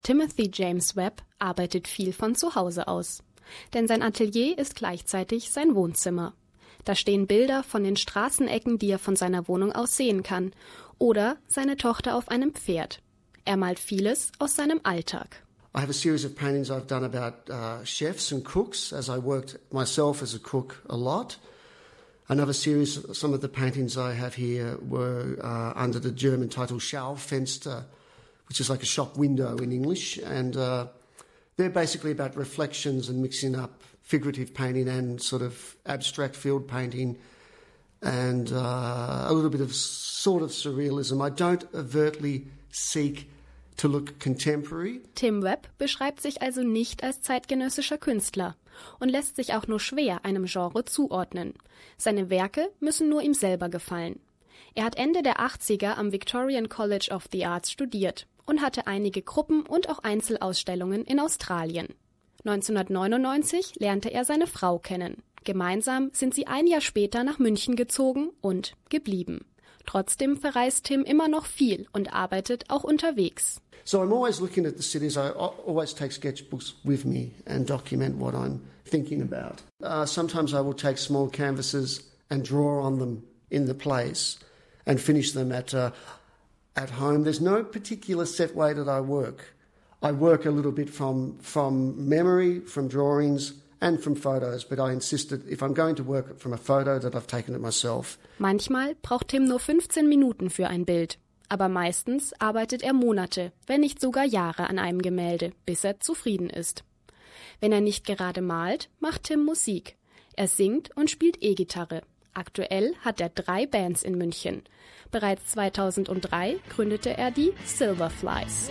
Timothy James Webb arbeitet viel von zu Hause aus. Denn sein Atelier ist gleichzeitig sein Wohnzimmer. Da stehen Bilder von den Straßenecken, die er von seiner Wohnung aus sehen kann. Oder seine Tochter auf einem Pferd. Er malt vieles aus seinem Alltag. I have a series of paintings I've done about chefs and cooks, as I worked myself as a cook a lot. Another series, some of the paintings I have here were under the German title Schaufenster, which is like a shop window in English. And they're basically about reflections and mixing up figurative painting and sort of abstract field painting and a little bit of sort of surrealism. I don't overtly seek to look contemporary. Tim Webb beschreibt sich also nicht als zeitgenössischer Künstler und lässt sich auch nur schwer einem Genre zuordnen. Seine Werke müssen nur ihm selber gefallen. Er hat Ende der 80er am Victorian College of the Arts studiert und hatte einige Gruppen- und auch Einzelausstellungen in Australien. 1999 lernte er seine Frau kennen. Gemeinsam sind sie ein Jahr später nach München gezogen und geblieben. Trotzdem verreist Tim immer noch viel und arbeitet auch unterwegs. So I'm always looking at the cities. I always take sketchbooks with me and document what I'm thinking about. Sometimes I will take small canvases and draw on them in the place and finish them at home. There's no particular set way that I work. I work a little bit from memory, from drawings and from photos, but I insisted if I'm going to work from a photo that I've taken it myself. Manchmal braucht Tim nur 15 Minuten für ein Bild. Aber meistens arbeitet er Monate, wenn nicht sogar Jahre an einem Gemälde, bis er zufrieden ist. Wenn er nicht gerade malt, macht Tim Musik. Er singt und spielt E-Gitarre. Aktuell hat er 3 Bands in München. Bereits 2003 gründete er die Silverflies.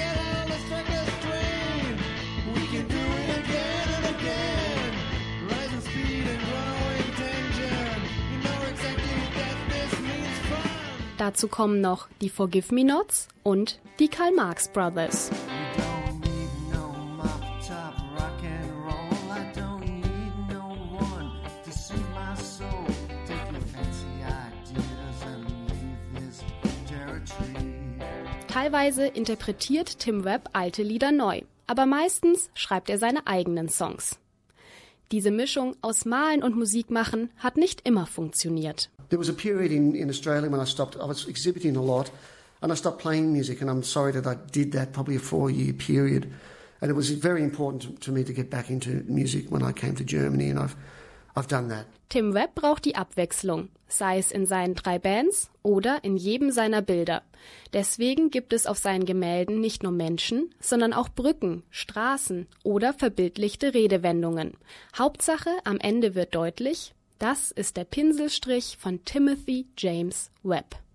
Dazu kommen noch die Forgive-Me-Nots und die Karl-Marx Brothers. Teilweise interpretiert Tim Webb alte Lieder neu, aber meistens schreibt er seine eigenen Songs. Diese Mischung aus Malen und Musik machen hat nicht immer funktioniert. There was a period in Australia when I was exhibiting a lot and I stopped playing music, and I'm sorry that I did that, probably a 4-year period. And it was very important to me to get back into music when I came to Germany, and I've done that. Tim Webb braucht die Abwechslung, sei es in seinen 3 Bands oder in jedem seiner Bilder. Deswegen gibt es auf seinen Gemälden nicht nur Menschen, sondern auch Brücken, Straßen oder verbildlichte Redewendungen. Hauptsache, am Ende wird deutlich, das ist der Pinselstrich von Timothy James Webb.